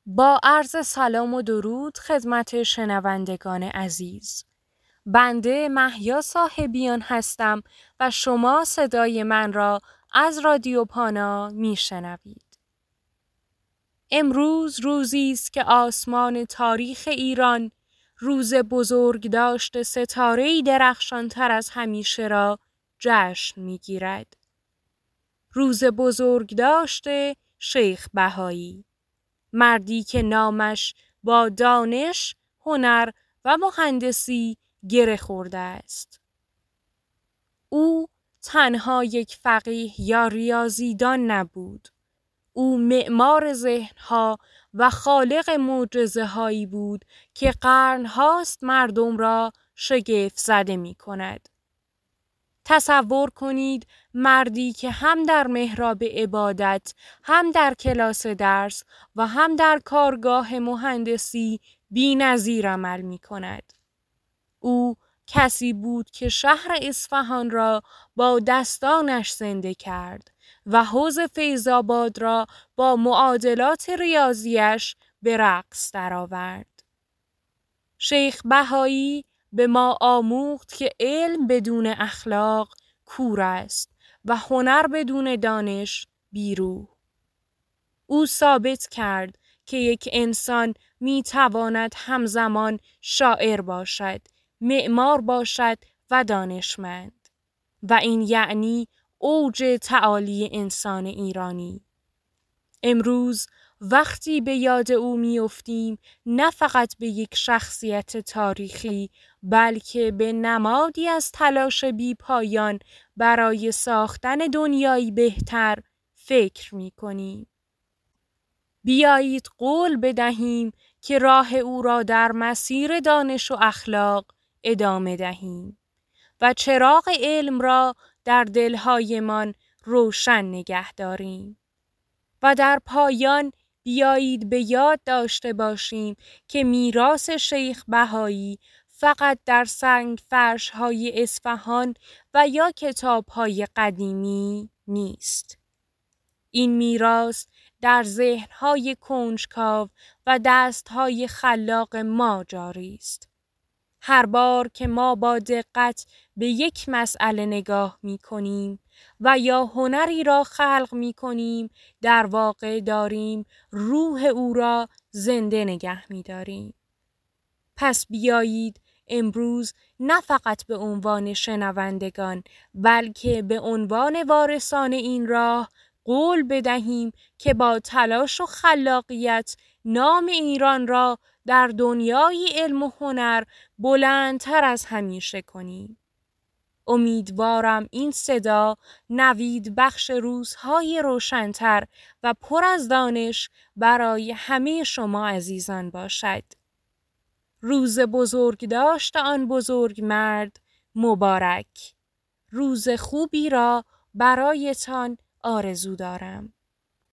با عرض سلام و درود خدمت شنوندگان عزیز. بنده مهیا صاحبیان هستم و شما صدای من را از رادیو پانا میشنوید. امروز روزی است که آسمان تاریخ ایران روز بزرگداشت ستاره‌ای درخشانتر از همیشه را جشن میگیرد. روز بزرگداشت شیخ بهایی، مردی که نامش با دانش، هنر و مهندسی گره خورده است. او تنها یک فقیه یا ریاضیدان نبود. او معمار ذهن‌ها و خالق معجزه‌هایی بود که قرن‌هاست مردم را شگفت زده می‌کند. تصور کنید مردی که هم در محراب عبادت، هم در کلاس درس و هم در کارگاه مهندسی بی‌نظیر عمل می‌کند. او کسی بود که شهر اصفهان را با دستانش زنده کرد و حوض فیض‌آباد را با معادلات ریاضیش به رقص درآورد. شیخ بهایی به ما آموخت که علم بدون اخلاق کور است و هنر بدون دانش بیروح. او ثابت کرد که یک انسان می تواند همزمان شاعر باشد، معمار باشد و دانشمند، و این یعنی اوج تعالی انسان ایرانی. امروز وقتی به یاد او میافتیم نه فقط به یک شخصیت تاریخی بلکه به نمادی از تلاش بی پایان برای ساختن دنیایی بهتر فکر می‌کنیم. بیایید قول بدهیم که راه او را در مسیر دانش و اخلاق ادامه دهیم و چراغ علم را در دلهایمان روشن نگه داریم. و در پایان بیایید به یاد داشته باشیم که میراث شیخ بهایی فقط در سنگ فرش‌های اصفهان و یا کتاب‌های قدیمی نیست. این میراث در ذهن‌های کنجکاو و دست‌های خلاق ما جاری است. هر بار که ما با دقت به یک مسئله نگاه می‌کنیم و یا هنری را خلق می‌کنیم، در واقع داریم روح او را زنده نگه می‌داریم. پس بیایید امروز نه فقط به عنوان شنوندگان بلکه به عنوان وارثان این راه قول بدهیم که با تلاش و خلاقیت نام ایران را در دنیای علم و هنر بلندتر از همیشه کنیم. امیدوارم این صدا نوید بخش روزهای روشن‌تر و پر از دانش برای همه شما عزیزان باشد. روز بزرگداشت آن بزرگ مرد مبارک. روز خوبی را برایتان آرزو دارم.